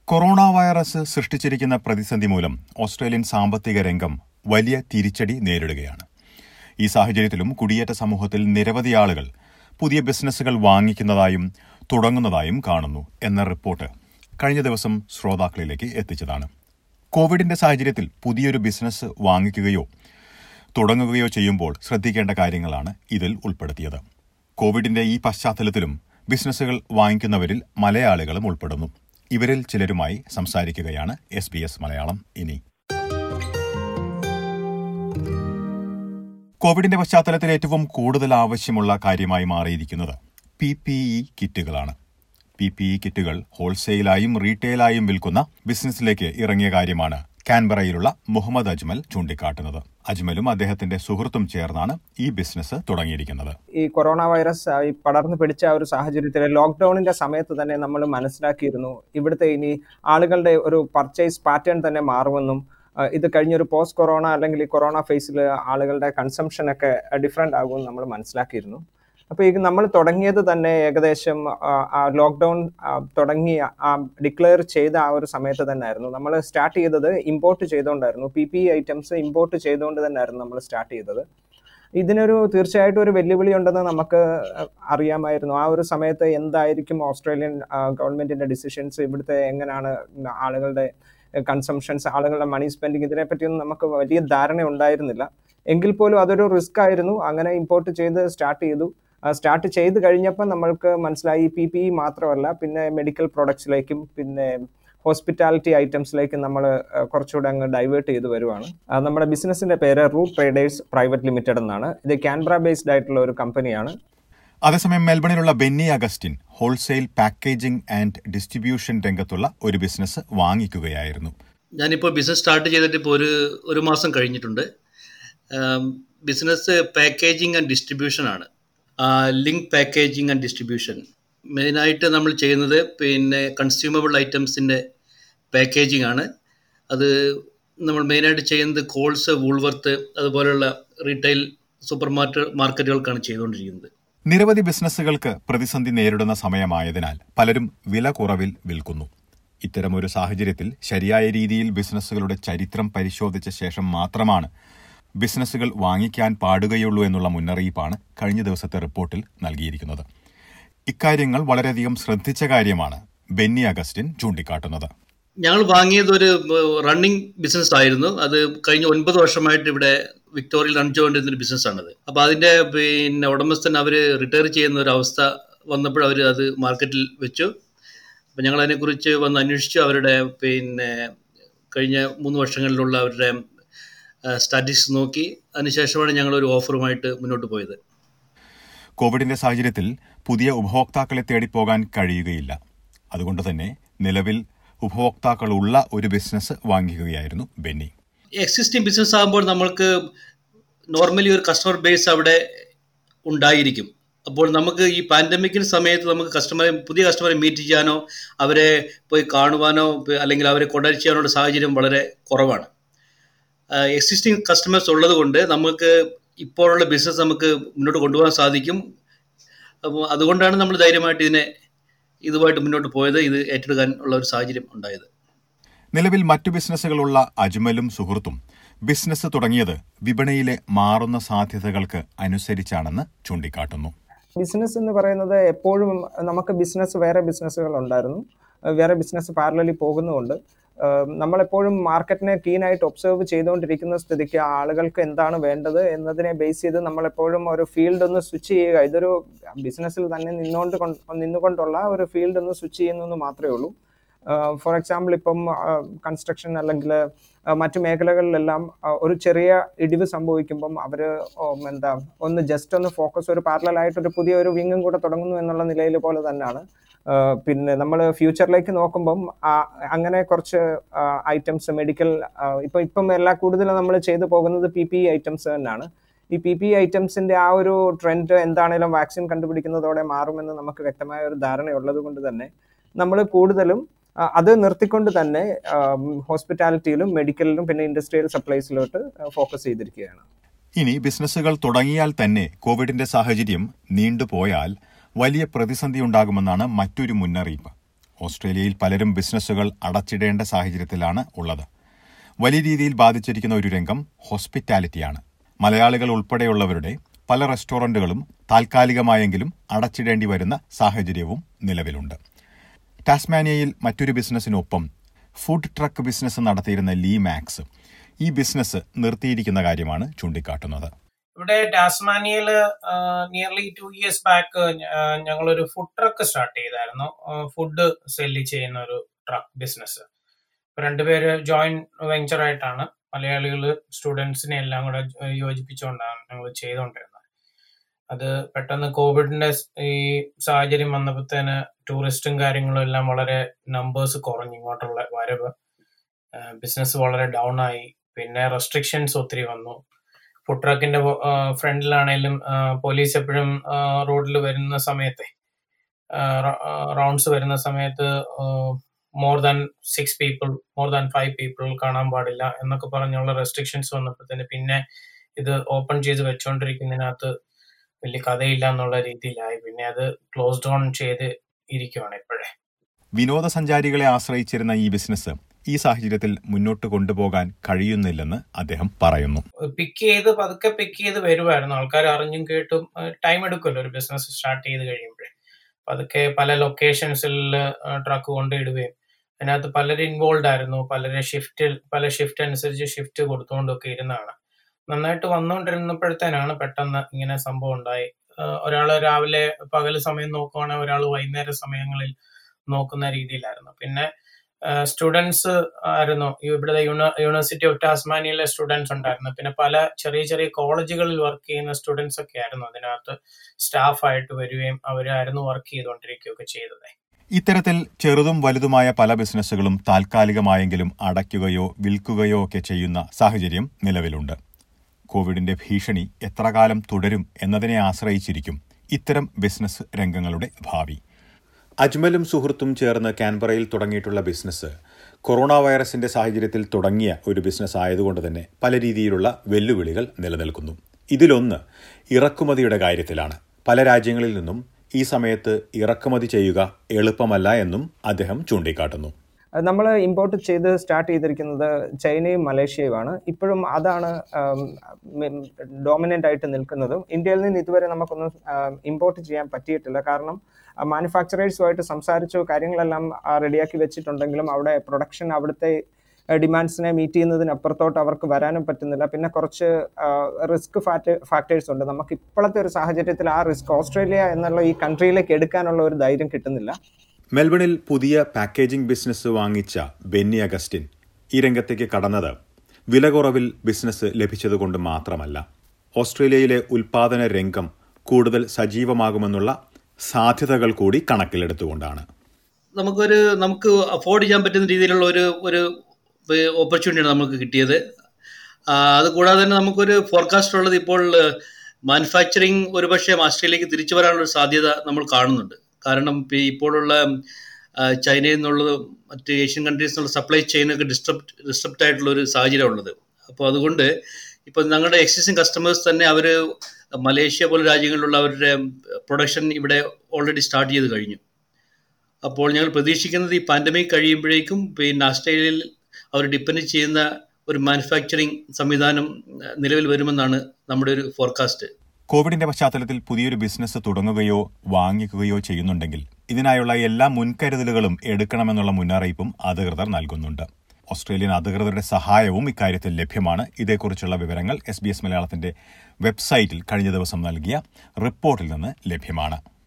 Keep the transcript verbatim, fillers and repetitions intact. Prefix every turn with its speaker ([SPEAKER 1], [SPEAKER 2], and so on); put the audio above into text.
[SPEAKER 1] Corona virus സൃഷ്ടിച്ചിരിക്കുന്ന പ്രതിസന്ധി മൂലം Australian സാമ്പത്തിക രംഗം വലിയ തിരിച്ചടി നേരിടുകയാണ്. ഈ സാഹചര്യത്തിലും കുടിയേറ്റ സമൂഹത്തിൽ നിരവധി ആളുകൾ പുതിയ ബിസിനസ്സുകൾ വാങ്ങിക്കുന്നതായും തുടങ്ങുന്നതായും കാണുന്നു എന്ന റിപ്പോർട്ട് കഴിഞ്ഞ ദിവസം ശ്രോതാക്കളിലേക്ക് എത്തിച്ചതാണ്. കോവിഡിന്റെ സാഹചര്യത്തിൽ പുതിയൊരു ബിസിനസ് വാങ്ങിക്കുകയോ തുടങ്ങുകയോ ചെയ്യുമ്പോൾ ശ്രദ്ധിക്കേണ്ട കാര്യങ്ങളാണ് ഇതിൽ ഉൾപ്പെടുത്തിയത്. കോവിഡിന്റെ ഈ പശ്ചാത്തലത്തിലും ബിസിനസ്സുകൾ വാങ്ങിക്കുന്നവരിൽ മലയാളികളും ഉൾപ്പെടുന്നു. ഇവരിൽ ചിലരുമായി സംസാരിക്കുകയാണ് എസ് ബി എസ് മലയാളം ഇനി. കോവിഡിന്റെ പശ്ചാത്തലത്തിൽ ഏറ്റവും കൂടുതൽ ആവശ്യമുള്ള കാര്യമായി മാറിയിരിക്കുന്നത് പി പി ഇ കിറ്റുകളാണ്. പി പി ഇ കിറ്റുകൾ ഹോൾസെയിലായും റീറ്റെയിലായും വിൽക്കുന്ന ബിസിനസ്സിലേക്ക് ഇറങ്ങിയ കാര്യമാണ് കാൻബറയിലുള്ള മുഹമ്മദ് അജ്മൽ ചൂണ്ടിക്കാട്ടുന്നത്. അജ്മലും അദ്ദേഹത്തിന്റെ സുഹൃത്തും ചേർന്നാണ് ഈ ബിസിനസ് തുടങ്ങിയിരിക്കുന്നത്.
[SPEAKER 2] ഈ കൊറോണ വൈറസ് ഈ പടർന്നു പിടിച്ച ഒരു സാഹചര്യത്തിൽ ലോക്ക്ഡൌണിന്റെ സമയത്ത് തന്നെ നമ്മൾ മനസ്സിലാക്കിയിരുന്നു ഇവിടുത്തെ ഇനി ആളുകളുടെ ഒരു പർച്ചേസ് പാറ്റേൺ തന്നെ മാറുമെന്നും ഇത് കഴിഞ്ഞൊരു പോസ്റ്റ് കൊറോണ അല്ലെങ്കിൽ ഈ കൊറോണ ഫേസിൽ ആളുകളുടെ കൺസംഷൻ ഒക്കെ ഡിഫറെൻ്റ് ആകുമെന്ന് നമ്മൾ മനസ്സിലാക്കിയിരുന്നു. അപ്പോൾ ഈ നമ്മൾ തുടങ്ങിയത് തന്നെ ഏകദേശം ലോക്ക്ഡൗൺ തുടങ്ങി ഡിക്ലെയർ ചെയ്ത ആ ഒരു സമയത്ത് തന്നെ ആയിരുന്നു. നമ്മൾ സ്റ്റാർട്ട് ചെയ്തത് ഇമ്പോർട്ട് ചെയ്തുകൊണ്ടായിരുന്നു. പി പി ഐറ്റംസ് ഇമ്പോർട്ട് ചെയ്തുകൊണ്ട് തന്നെ ആയിരുന്നു നമ്മൾ സ്റ്റാർട്ട് ചെയ്തത്. ഇതിനൊരു തീർച്ചയായിട്ടും ഒരു വെല്ലുവിളി ഉണ്ടെന്ന് നമുക്ക് അറിയാമായിരുന്നു. ആ ഒരു സമയത്ത് എന്തായിരിക്കും ഓസ്ട്രേലിയൻ ഗവൺമെന്റിന്റെ ഡിസിഷൻസ്, ഇവിടുത്തെ എങ്ങനെയാണ് ആളുകളുടെ കൺസംഷൻസ്, ആളുകളുടെ മണി സ്പെൻഡിങ്, ഇതിനെപ്പറ്റിയൊന്നും നമുക്ക് വലിയ ധാരണ ഉണ്ടായിരുന്നില്ല. എങ്കിൽ പോലും അതൊരു റിസ്ക് ആയിരുന്നു. അങ്ങനെ ഇമ്പോർട്ട് ചെയ്ത് സ്റ്റാർട്ട് ചെയ്തു. സ്റ്റാർട്ട് ചെയ്ത് കഴിഞ്ഞപ്പോൾ നമ്മൾക്ക് മനസ്സിലായി പി പി ഇ മാത്രമല്ല, പിന്നെ മെഡിക്കൽ പ്രൊഡക്ട്സിലേക്കും പിന്നെ ഹോസ്പിറ്റാലിറ്റി ഐറ്റംസിലേക്കും നമ്മൾ കുറച്ചുകൂടെ അങ്ങ് ഡൈവേർട്ട് ചെയ്ത് വരുവാണ്. നമ്മുടെ ബിസിനസിന്റെ പേര് റൂട്ട് ട്രേഡേഴ്സ് പ്രൈവറ്റ് ലിമിറ്റഡ് എന്നാണ്. ഇത് കാൻബറ ബേസ്ഡ് ആയിട്ടുള്ള ഒരു കമ്പനിയാണ്.
[SPEAKER 1] അതേസമയം മെൽബണിലുള്ള Benny Augustine wholesale packaging and distribution രംഗത്തുള്ള ഒരു ബിസിനസ് വാങ്ങിക്കുകയായിരുന്നു.
[SPEAKER 3] ഞാനിപ്പോൾ ബിസിനസ് സ്റ്റാർട്ട് ചെയ്തിട്ട് ഇപ്പോൾ ഒരു ഒരു മാസം കഴിഞ്ഞിട്ടുണ്ട്. ബിസിനസ് പാക്കേജിംഗ് ആൻഡ് ഡിസ്ട്രിബ്യൂഷൻ ആണ്. ലിങ്ക് പാക്കേജിംഗ് ആൻഡ് ഡിസ്ട്രിബ്യൂഷൻ മെയിനായിട്ട് നമ്മൾ ചെയ്യുന്നത് പിന്നെ കൺസ്യൂമബിൾ ഐറ്റംസിൻ്റെ പാക്കേജിംഗ് ആണ്. അത് നമ്മൾ മെയിനായിട്ട് ചെയ്യുന്നത് കോൾസ്, വൂൾവർത്ത് അതുപോലെയുള്ള റീറ്റെയിൽ സൂപ്പർ മാർക്കറ്റ് മാർക്കറ്റുകൾക്കാണ് ചെയ്തുകൊണ്ടിരിക്കുന്നത്.
[SPEAKER 1] നിരവധി ബിസിനസ്സുകൾക്ക് പ്രതിസന്ധി നേരിടുന്ന സമയമായതിനാൽ പലരും വില കുറവിൽ വിൽക്കുന്നു. ഇത്തരമൊരു സാഹചര്യത്തിൽ ശരിയായ രീതിയിൽ ബിസിനസ്സുകളുടെ ചരിത്രം പരിശോധിച്ച ശേഷം മാത്രമാണ് ബിസിനസ്സുകൾ വാങ്ങിക്കാൻ പാടുകയുള്ളൂ എന്നുള്ള മുന്നറിയിപ്പാണ് കഴിഞ്ഞ ദിവസത്തെ റിപ്പോർട്ടിൽ നൽകിയിരിക്കുന്നത്. ഇക്കാര്യങ്ങൾ വളരെയധികം ശ്രദ്ധിച്ച കാര്യമാണ് ബെന്നി അഗസ്റ്റിൻ ചൂണ്ടിക്കാട്ടുന്നത്.
[SPEAKER 3] ഞങ്ങൾ വാങ്ങിയത് ഒരു റണ്ണിങ് ബിസിനസ് ആയിരുന്നു. അത് കഴിഞ്ഞ ഒൻപത് വർഷമായിട്ട് ഇവിടെ വിക്ടോറിയയിൽ റൺ ചെയ്തുകൊണ്ടിരുന്നൊരു ബിസിനസ്സാണത്. അപ്പോൾ അതിൻ്റെ പിന്നെ ഉടമസ്ഥൻ അവർ റിട്ടയർ ചെയ്യുന്ന ഒരു അവസ്ഥ വന്നപ്പോൾ അവർ അത് മാർക്കറ്റിൽ വെച്ചു. അപ്പോൾ ഞങ്ങൾ അതിനെക്കുറിച്ച് വന്ന് അന്വേഷിച്ചു. അവരുടെ പിന്നെ കഴിഞ്ഞ മൂന്ന് വർഷങ്ങളിലുള്ള അവരുടെ സ്റ്റാറ്റിസ്റ്റിക്സ് നോക്കി. അതിനുശേഷമാണ് ഞങ്ങളൊരു ഓഫറുമായിട്ട് മുന്നോട്ട് പോയത്.
[SPEAKER 1] കോവിഡിന്റെ സാഹചര്യത്തിൽ പുതിയ ഉപഭോക്താക്കളെ തേടിപ്പോകാൻ കഴിയുകയില്ല. അതുകൊണ്ട് തന്നെ നിലവിൽ ഉപഭോക്താക്കളുള്ള ഒരു ബിസിനസ് വാങ്ങിക്കുകയായിരുന്നു ബെന്നി.
[SPEAKER 3] എക്സിസ്റ്റിംഗ് ബിസിനസ് ആകുമ്പോൾ നമ്മൾക്ക് നോർമലി ഒരു കസ്റ്റമർ ബേസ് അവിടെ ഉണ്ടായിരിക്കും. അപ്പോൾ നമുക്ക് ഈ പാൻഡമിക്കിന് സമയത്ത് നമുക്ക് കസ്റ്റമറെ പുതിയ കസ്റ്റമറെ മീറ്റ് ചെയ്യാനോ അവരെ പോയി കാണുവാനോ അല്ലെങ്കിൽ അവരെ കോൺടാക്ട് ചെയ്യാനുള്ള സാഹചര്യം വളരെ കുറവാണ്. എക്സിസ്റ്റിംഗ് കസ്റ്റമേഴ്സ് ഉള്ളത് കൊണ്ട് നമുക്ക് ഇപ്പോഴുള്ള ബിസിനസ് നമുക്ക് മുന്നോട്ട് കൊണ്ടുപോകാൻ സാധിക്കും. അപ്പോൾ അതുകൊണ്ടാണ് നമ്മൾ ധൈര്യമായിട്ട് ഇതിനെ ഇതുമായിട്ട് മുന്നോട്ട് പോയത്, ഇത് ഏറ്റെടുക്കാൻ ഉള്ള ഒരു സാഹചര്യം ഉണ്ടായത്.
[SPEAKER 1] നിലവിൽ മറ്റു ബിസിനസ്സുകളുള്ള അജ്മലും സുഹൃത്തും ബിസിനസ് തുടങ്ങിയത് വിപണിയിലെ മാറുന്ന സാധ്യതകൾക്ക് അനുസരിച്ചാണെന്ന് ചൂണ്ടിക്കാട്ടുന്നു.
[SPEAKER 2] ബിസിനസ് എന്ന് പറയുന്നത് എപ്പോഴും നമുക്ക് ബിസിനസ് വേറെ ബിസിനസ്സുകൾ ഉണ്ടായിരുന്നു, വേറെ ബിസിനസ് പാരലലി പോകുന്നുമുണ്ട്. നമ്മളെപ്പോഴും മാർക്കറ്റിനെ കീനായിട്ട് ഒബ്സർവ് ചെയ്തുകൊണ്ടിരിക്കുന്ന സ്ഥിതിക്ക് ആളുകൾക്ക് എന്താണ് വേണ്ടത് എന്നതിനെ ബേസ് ചെയ്ത് നമ്മളെപ്പോഴും ഒരു ഫീൽഡ് ഒന്ന് സ്വിച്ച് ചെയ്യുക. ഇതൊരു ബിസിനസ്സിൽ തന്നെ നിന്നുകൊണ്ട് നിന്നുകൊണ്ടുള്ള ഒരു ഫീൽഡ് ഒന്ന് സ്വിച്ച് ചെയ്യുന്നു മാത്രമേ ഉള്ളൂ. ഫോർ എക്സാമ്പിൾ ഇപ്പം കൺസ്ട്രക്ഷൻ അല്ലെങ്കിൽ മറ്റു മേഖലകളിലെല്ലാം ഒരു ചെറിയ ഇടിവ് സംഭവിക്കുമ്പം അവർ എന്താ ഒന്ന് ജസ്റ്റ് ഒന്ന് ഫോക്കസ് ഒരു പാരലലായിട്ടൊരു പുതിയ ഒരു വിങ്ങും കൂടെ തുടങ്ങുന്നു എന്നുള്ള നിലയിൽ പോലെ തന്നെയാണ്. പിന്നെ നമ്മൾ ഫ്യൂച്ചറിലേക്ക് നോക്കുമ്പം അങ്ങനെ കുറച്ച് ഐറ്റംസ് മെഡിക്കൽ ഇപ്പം ഇപ്പം എല്ലാ കൂടുതലും നമ്മൾ ചെയ്തു പോകുന്നത് പി പി ഇ ഐറ്റംസ് തന്നെയാണ്. ഈ പി പി ഇ ഐറ്റംസിന്റെ ആ ഒരു ട്രെൻഡ് എന്താണേലും വാക്സിൻ കണ്ടുപിടിക്കുന്നതോടെ മാറുമെന്ന് നമുക്ക് വ്യക്തമായ ഒരു ധാരണയുള്ളത് കൊണ്ട് തന്നെ നമ്മൾ കൂടുതലും അത് നിർത്തിക്കൊണ്ട് തന്നെ ഹോസ്പിറ്റാലിറ്റിയിലും മെഡിക്കലിലും പിന്നെ ഇൻഡസ്ട്രിയൽ സപ്ലൈസിലോട്ട് ഫോക്കസ് ചെയ്തിരിക്കുകയാണ്.
[SPEAKER 1] ഇനി ബിസിനസ്സുകൾ തുടങ്ങിയാൽ തന്നെ കോവിഡിന്റെ സാഹചര്യം നീണ്ടുപോയാൽ വലിയ പ്രതിസന്ധി ഉണ്ടാകുമെന്നാണ് മറ്റൊരു മുന്നറിയിപ്പ്. ഓസ്ട്രേലിയയിൽ പലരും ബിസിനസ്സുകൾ അടച്ചിടേണ്ട സാഹചര്യത്തിലാണ് ഉള്ളത്. വലിയ രീതിയിൽ ബാധിച്ചിരിക്കുന്ന ഒരു രംഗം ഹോസ്പിറ്റാലിറ്റിയാണ്. മലയാളികൾ ഉൾപ്പെടെയുള്ളവരുടെ പല റെസ്റ്റോറന്റുകളും താൽക്കാലികമായെങ്കിലും അടച്ചിടേണ്ടി വരുന്ന സാഹചര്യവും നിലവിലുണ്ട്. ടാസ്മാനിയയിൽ മറ്റൊരു ബിസിനസ്സിനൊപ്പം ഫുഡ് ട്രക്ക് ബിസിനസ് നടത്തിയിരുന്ന ലീ മാക്സ് ഈ ബിസിനസ് നിർത്തിയിരിക്കുന്ന കാര്യമാണ് ചൂണ്ടിക്കാട്ടുന്നത്.
[SPEAKER 4] ഇവിടെ ടാസ്മാനിയയിൽ നിയർലി ടു ഇയേഴ്സ് ബാക്ക് ഞങ്ങളൊരു ഫുഡ് ട്രക്ക് സ്റ്റാർട്ട് ചെയ്തായിരുന്നു. ഫുഡ് സെല്ല് ചെയ്യുന്ന ഒരു ട്രക്ക് ബിസിനസ്. രണ്ടുപേര് ജോയിന്റ് വെഞ്ചർ ആയിട്ടാണ്, മലയാളികൾ സ്റ്റുഡൻസിനെ എല്ലാം കൂടെ യോജിപ്പിച്ചുകൊണ്ടാണ് ഞങ്ങൾ ചെയ്തുകൊണ്ടിരുന്നത്. അത് പെട്ടെന്ന് കോവിഡിന്റെ ഈ സാഹചര്യം വന്നപ്പോഴത്തേന് ടൂറിസ്റ്റും കാര്യങ്ങളും എല്ലാം വളരെ നമ്പേഴ്സ് കുറഞ്ഞു, ഇങ്ങോട്ടുള്ള വരവ്. ബിസിനസ് വളരെ ഡൗൺ ആയി. പിന്നെ റെസ്ട്രിക്ഷൻസ് ഒത്തിരി വന്നു. ഫുഡ് ട്രക്കിന്റെ ഫ്രണ്ടിലാണേലും പോലീസ് എപ്പോഴും റോഡിൽ വരുന്ന സമയത്തെ റൗണ്ട്സ് വരുന്ന സമയത്ത് more than six people more than five people കാണാൻ പാടില്ല എന്നൊക്കെ പറഞ്ഞുള്ള റെസ്ട്രിക്ഷൻസ് വന്നപ്പോഴത്തേന് പിന്നെ ഇത് ഓപ്പൺ ചെയ്ത് വെച്ചോണ്ടിരിക്കുന്നതിനകത്ത് വലിയ കഥയില്ല എന്നുള്ള രീതിയിലായി. പിന്നെ അത് ക്ലോസ് ഡൗൺ ചെയ്ത് ഇരിക്കുവാണ് ഇപ്പോഴേ.
[SPEAKER 1] വിനോദസഞ്ചാരികളെ ആശ്രയിച്ചിരുന്ന ഈ ബിസിനസ് ഈ സാഹചര്യത്തിൽ മുന്നോട്ട് കൊണ്ടുപോകാൻ കഴിയുന്നില്ലെന്ന് അദ്ദേഹം പറയുന്നു.
[SPEAKER 4] പിക്ക് ചെയ്ത് പതുക്കെ പിക്ക് ചെയ്ത് വരുമായിരുന്നു. ആൾക്കാർ അറിഞ്ഞും കേട്ടും ടൈം എടുക്കുമല്ലോ ഒരു ബിസിനസ് സ്റ്റാർട്ട് ചെയ്ത് കഴിയുമ്പോഴേ. പതുക്കെ പല ലൊക്കേഷൻസിൽ ട്രക്ക് കൊണ്ടിടുകയും അതിനകത്ത് പലരും ഇൻവോൾവ് ആയിരുന്നു. പലരെ ഷിഫ്റ്റ് പല ഷിഫ്റ്റ് അനുസരിച്ച് ഷിഫ്റ്റ് കൊടുത്തുകൊണ്ടൊക്കെ ഇരുന്നാണ്. നന്നായിട്ട് വന്നുകൊണ്ടിരുന്നപ്പോഴത്തേനാണ് പെട്ടെന്ന് ഇങ്ങനെ സംഭവം ഉണ്ടായി. ഒരാൾ രാവിലെ പകൽ സമയം നോക്കുവാണെങ്കിൽ ഒരാൾ വൈകുന്നേര സമയങ്ങളിൽ നോക്കുന്ന രീതിയിലായിരുന്നു. പിന്നെ സ്റ്റുഡൻസ് ആയിരുന്നു, ഇവിടുത്തെ യൂണിവേഴ്സിറ്റി ഓഫ് ടാസ്മാനിയയിലെ സ്റ്റുഡൻസ് ഉണ്ടായിരുന്നു. പിന്നെ പല ചെറിയ ചെറിയ കോളേജുകളിൽ വർക്ക് ചെയ്യുന്ന സ്റ്റുഡൻസ് ഒക്കെ ആയിരുന്നു അതിനകത്ത് സ്റ്റാഫായിട്ട് വരികയും അവരായിരുന്നു വർക്ക് ചെയ്തുകൊണ്ടിരിക്കുകയൊക്കെ ചെയ്തത്.
[SPEAKER 1] ഇത്തരത്തിൽ ചെറുതും വലുതുമായ പല ബിസിനസ്സുകളും താൽക്കാലികമായെങ്കിലും അടയ്ക്കുകയോ വിൽക്കുകയോ ഒക്കെ ചെയ്യുന്ന സാഹചര്യം നിലവിലുണ്ട്. കോവിഡിന്റെ ഭീഷണി എത്ര കാലം തുടരും എന്നതിനെ ആശ്രയിച്ചിരിക്കും ഇത്തരം ബിസിനസ് രംഗങ്ങളുടെ ഭാവി. അജ്മലും സുഹൃത്തും ചേർന്ന് കാൻബറയിൽ തുടങ്ങിയിട്ടുള്ള ബിസിനസ് കൊറോണ വൈറസിന്റെ സാഹചര്യത്തിൽ തുടങ്ങിയ ഒരു ബിസിനസ് ആയതുകൊണ്ട് തന്നെ പല രീതിയിലുള്ള വെല്ലുവിളികൾ നിലനിൽക്കുന്നു. ഇതിലൊന്ന് ഇറക്കുമതിയുടെ കാര്യത്തിലാണ്. പല രാജ്യങ്ങളിൽ നിന്നും ഈ സമയത്ത് ഇറക്കുമതി ചെയ്യുക എളുപ്പമല്ല എന്നും അദ്ദേഹം ചൂണ്ടിക്കാട്ടുന്നു.
[SPEAKER 2] നമ്മൾ ഇമ്പോർട്ട് ചെയ്ത് സ്റ്റാർട്ട് ചെയ്തിരിക്കുന്നത് ചൈനയും മലേഷ്യയുമാണ്. ഇപ്പോഴും അതാണ് ഡോമിനൻ്റ് ആയിട്ട് നിൽക്കുന്നതും. ഇന്ത്യയിൽ നിന്ന് ഇതുവരെ നമുക്കൊന്നും ഇമ്പോർട്ട് ചെയ്യാൻ പറ്റിയിട്ടില്ല. കാരണം മാനുഫാക്ചറേഴ്സുമായിട്ട് സംസാരിച്ചു കാര്യങ്ങളെല്ലാം റെഡിയാക്കി വെച്ചിട്ടുണ്ടെങ്കിലും അവിടെ പ്രൊഡക്ഷൻ അവിടുത്തെ ഡിമാൻഡ്സിനെ മീറ്റ് ചെയ്യുന്നതിനപ്പുറത്തോട്ട് അവർക്ക് വരാനും പറ്റുന്നില്ല. പിന്നെ കുറച്ച് റിസ്ക് ഫാക്ട് ഫാക്ടേഴ്സ് ഉണ്ട്. നമുക്ക് ഇപ്പോഴത്തെ ഒരു സാഹചര്യത്തിൽ ആ റിസ്ക് ഓസ്ട്രേലിയ എന്നുള്ള ഈ കൺട്രിയിലേക്ക് എടുക്കാനുള്ള ഒരു ധൈര്യം കിട്ടുന്നില്ല.
[SPEAKER 1] മെൽബണിൽ പുതിയ പാക്കേജിംഗ് ബിസിനസ് വാങ്ങിച്ച ബെന്നി അഗസ്റ്റിൻ ഈ രംഗത്തേക്ക് കടന്നത് വില കുറവിൽ ബിസിനസ് ലഭിച്ചതുകൊണ്ട് മാത്രമല്ല, ഓസ്ട്രേലിയയിലെ ഉൽപാദന രംഗം കൂടുതൽ സജീവമാകുമെന്നുള്ള സാധ്യതകൾ കൂടി കണക്കിലെടുത്തുകൊണ്ടാണ്.
[SPEAKER 3] നമുക്കൊരു നമുക്ക് അഫോർഡ് ചെയ്യാൻ പറ്റുന്ന രീതിയിലുള്ള ഒരു ഒരു ഓപ്പർച്യൂണിറ്റിയാണ് നമുക്ക് കിട്ടിയത്. അതുകൂടാതെ തന്നെ നമുക്കൊരു ഫോർകാസ്റ്റ് ഉള്ളത് ഇപ്പോൾ മാനുഫാക്ചറിങ് ഒരുപക്ഷെ ഓസ്ട്രേലിയയിലേക്ക് തിരിച്ചു വരാനുള്ള സാധ്യത നമ്മൾ കാണുന്നുണ്ട്. കാരണം ഇപ്പോഴുള്ള ചൈനയിൽ നിന്നുള്ള മറ്റ് ഏഷ്യൻ കൺട്രീസിൽ നിന്നുള്ള സപ്ലൈ ചെയിനൊക്കെ ഡിസ്റ്റർബ് ഡിസ്റ്റർബ്ഡ് ആയിട്ടുള്ള ഒരു സാഹചര്യം ഉള്ളത്. അപ്പോൾ അതുകൊണ്ട് ഇപ്പോൾ ഞങ്ങളുടെ എക്സിസ്റ്റിംഗ് കസ്റ്റമേഴ്സ് തന്നെ അവർ മലേഷ്യ പോലെ രാജ്യങ്ങളിലുള്ള അവരുടെ പ്രൊഡക്ഷൻ ഇവിടെ ഓൾറെഡി സ്റ്റാർട്ട് ചെയ്ത് കഴിഞ്ഞു. അപ്പോൾ ഞങ്ങൾ പ്രതീക്ഷിക്കുന്നത് ഈ പാൻഡമിക് കഴിയുമ്പോഴേക്കും പിന്നെ ഓസ്ട്രേലിയയിൽ അവർ ഡിപ്പെൻഡ് ചെയ്യുന്ന ഒരു മാനുഫാക്ചറിങ് സംവിധാനം നിലവിൽ വരുമെന്നാണ് നമ്മുടെ ഒരു ഫോർകാസ്റ്റ്.
[SPEAKER 1] കോവിഡിന്റെ പശ്ചാത്തലത്തിൽ പുതിയൊരു ബിസിനസ് തുടങ്ങുകയോ വാങ്ങിക്കുകയോ ചെയ്യുന്നുണ്ടെങ്കിൽ ഇതിനായുള്ള എല്ലാ മുൻകരുതലുകളും എടുക്കണമെന്നുള്ള മുന്നറിയിപ്പും അധികൃതർ നൽകുന്നുണ്ട്. ഓസ്ട്രേലിയൻ അധികൃതരുടെ സഹായവും ഇക്കാര്യത്തിൽ ലഭ്യമാണ്. ഇതേക്കുറിച്ചുള്ള വിവരങ്ങൾ എസ് ബി എസ് മലയാളത്തിന്റെ വെബ്സൈറ്റിൽ കഴിഞ്ഞ ദിവസം നൽകിയ റിപ്പോർട്ടിൽ നിന്ന് ലഭ്യമാണ്.